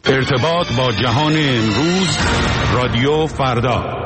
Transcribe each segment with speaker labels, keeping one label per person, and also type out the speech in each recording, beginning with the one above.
Speaker 1: ارتباط با جهان امروز، رادیو فردا.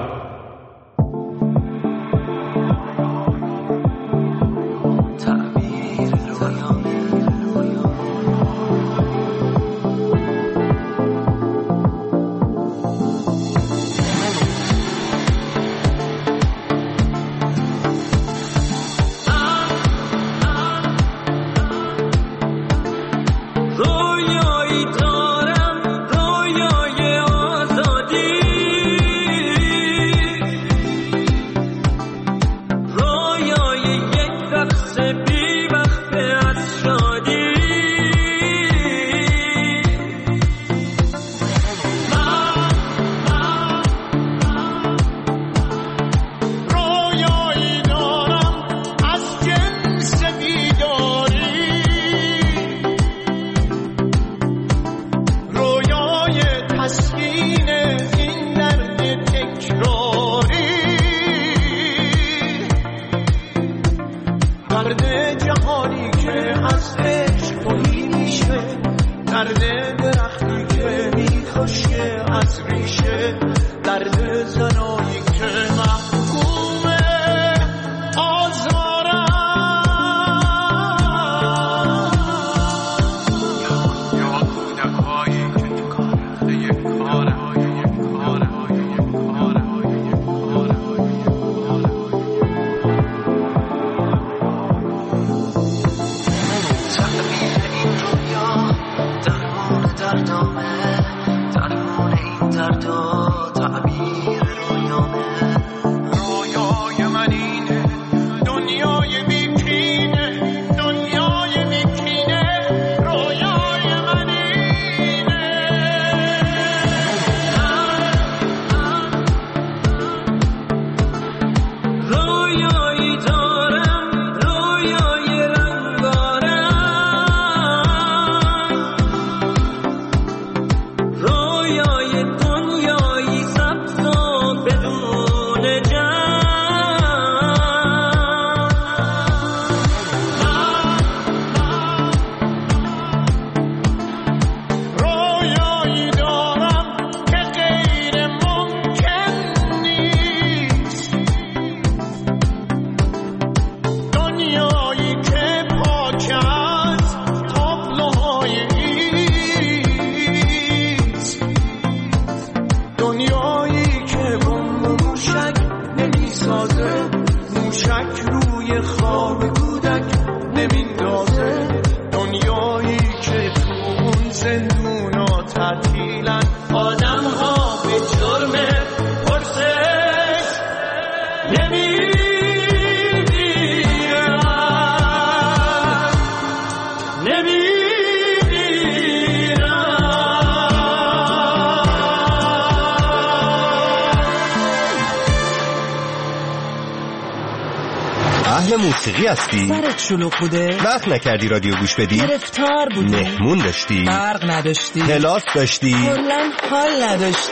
Speaker 2: موسیقی هستی؟
Speaker 3: سرت شلوغ بوده؟
Speaker 2: وقت نکردی رادیو گوش بدی؟
Speaker 3: گرفتار بودی؟
Speaker 2: مهمون داشتی؟
Speaker 3: برق نداشتی؟
Speaker 2: کلاس داشتی؟
Speaker 3: کلاً حال نداشتی؟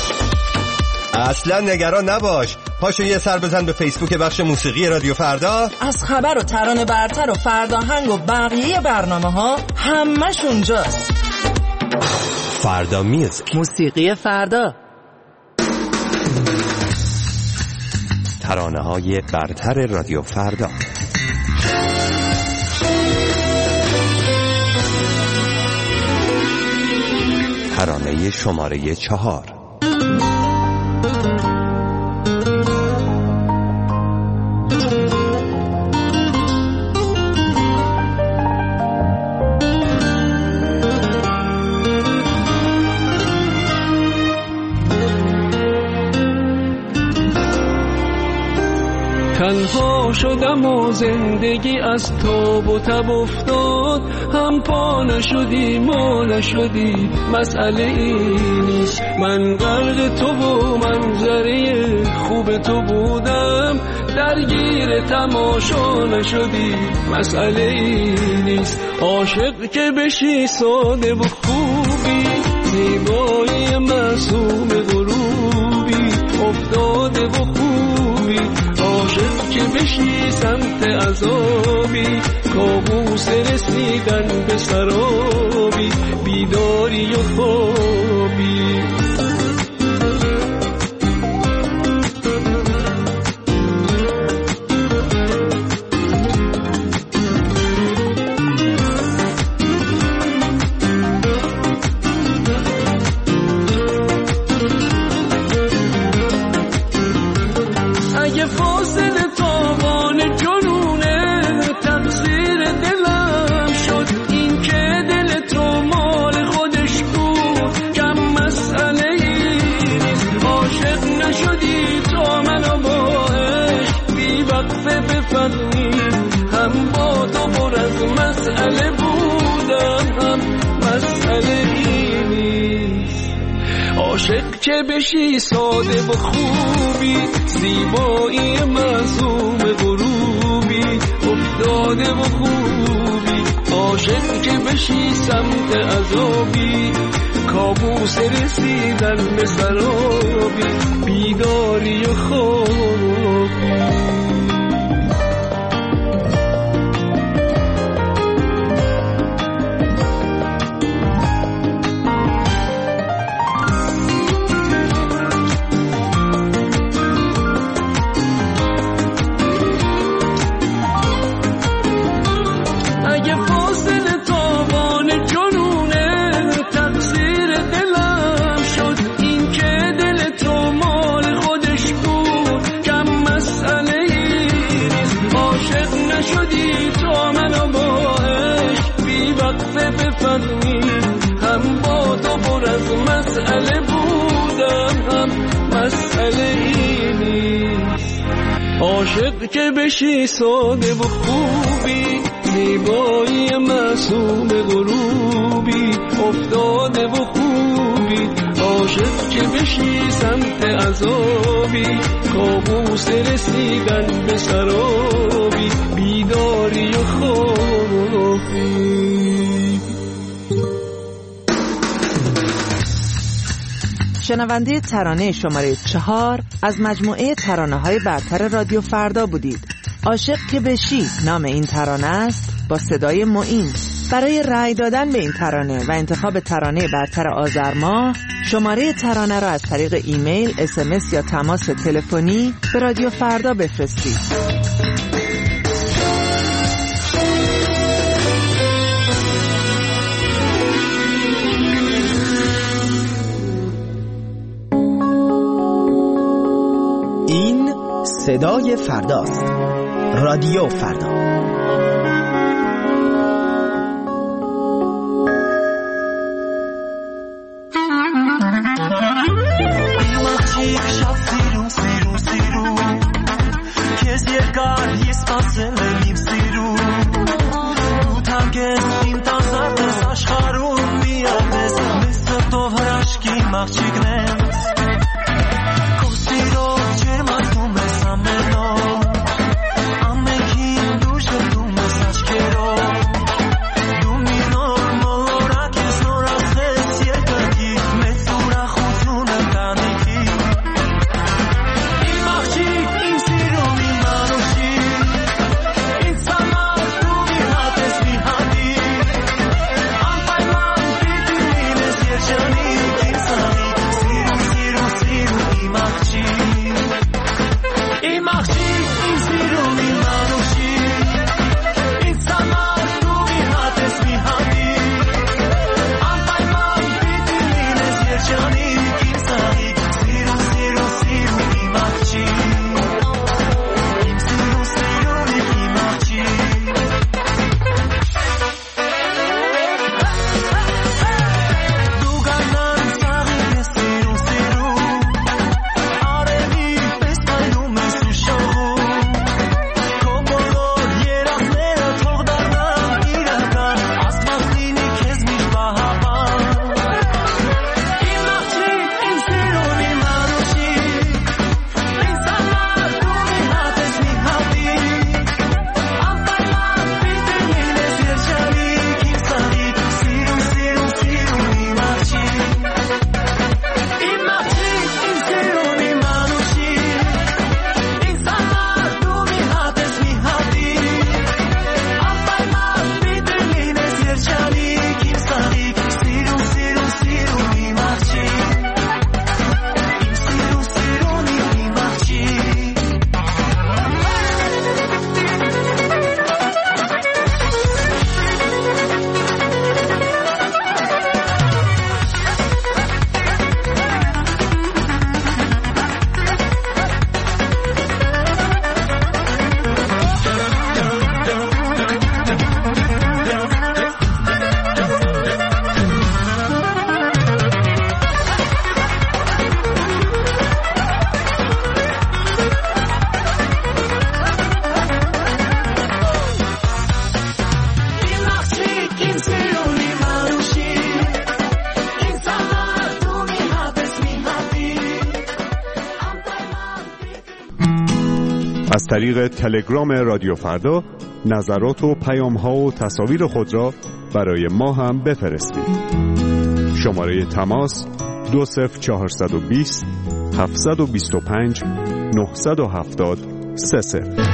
Speaker 2: اصلا نگران نباش، پاشو یه سر بزن به فیسبوک بخش موسیقی رادیو فردا.
Speaker 3: از خبر و ترانه برتر و فرداهنگ و بقیه برنامه ها همش اونجاست.
Speaker 2: فردا میوزیک،
Speaker 3: موسیقی فردا،
Speaker 2: ترانه های برتر رادیو فردا. ترانه شماره 4.
Speaker 4: تنها شدم و زندگی از تاب و تب افتاد، هم پا نشدی ما نشدی، مسئله این نیست. من غرق تو و منظره خوب تو بودم، درگیر تماشا نشدی، مسئله این نیست. عاشق که بشی ساده و خوبی، زیبایی معصوم غروبی، افتاده و خوبی. عاشق که بشی سمت عذابی، کابوس رسیدن به سرابی، بیداری و خوابی. عاشق که بشی ساده و خوبی، زیبایی معصوم غروبی افتاده و خوبی. عاشق که بشی سمت عذابی، کابوس رسیدن به سرابی، بیداری و خوابی. هم با تو پر از مسئله بودم، هم مسئله این نیست. عاشق که بشی ساده و خوبی، زیبایی معصوم غروبی افتاده و خوبی. عاشق که بشی سمت عذابی، کابوس رسیدن به سرابی، بیداری و خوابی.
Speaker 3: شنونده ترانه شماره 4 از مجموعه ترانه‌های برتر رادیو فردا بودید. عاشق که بشی نام این ترانه است، با صدای معین. برای رأی دادن به این ترانه و انتخاب ترانه برتر آذر ماه، شماره ترانه را از طریق ایمیل، SMS یا تماس تلفنی به رادیو فردا بفرستید.
Speaker 5: این صدای فرداست. رادیو فردا.
Speaker 1: از طریق تلگرام رادیو فردا نظرات و پیام‌ها و تصاویر خود را برای ما هم بفرستید. شماره تماس 20420 725 970 30.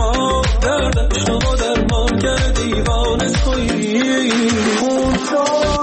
Speaker 4: دردش تو درمان کرد دیوانه تویی.